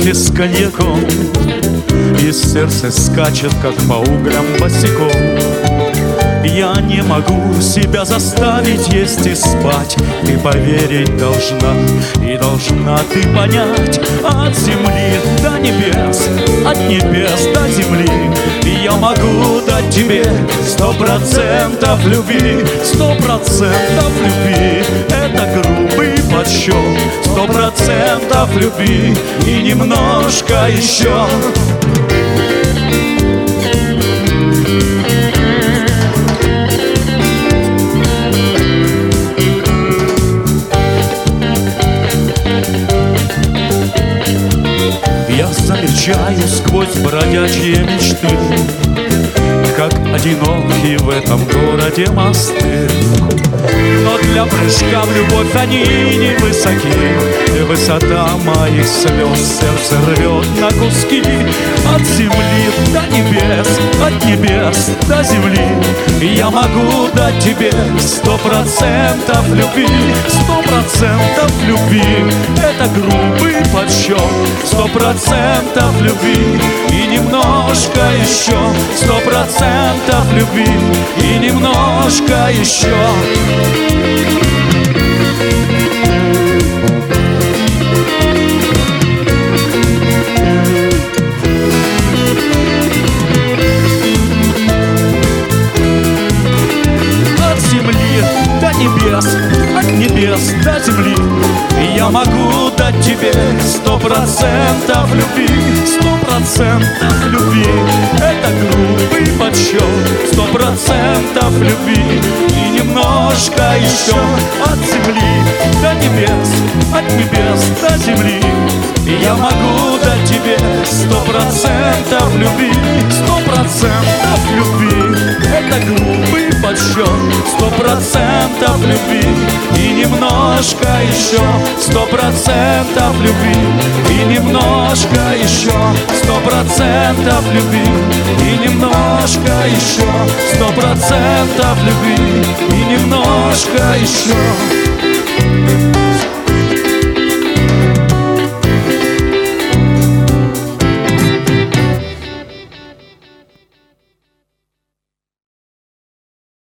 вместе с коньяком, и сердце скачет, как по углям босиком. Я не могу себя заставить есть и спать. Ты поверить должна, и должна ты понять. От земли до небес, от небес до земли я могу дать тебе 100% любви, 100% любви. Это грубый подсчет, 100% любви и немножко еще. Я замечаю сквозь бродячие мечты, как одинокие в этом городе мосты. Но для прыжка в любовь они не высоки. Высота моих слез сердце рвет на куски. От земли до небес, от небес до земли я могу дать тебе 100% любви, 100% любви. Это грубый подсчет, 100% любви и немножко еще, 100% любви и немножко еще. От небес до земли я могу дать тебе 100% любви, 100% любви. Это грубый подсчет, 100% любви и немножко еще. От земли до небес, от небес до земли я могу дать тебе 100% любви, 100% любви. Это грубый подсчет, 100% любви и немножко еще, 100% любви и немножко еще, 100% любви и немножко еще, 100% любви и немножко еще.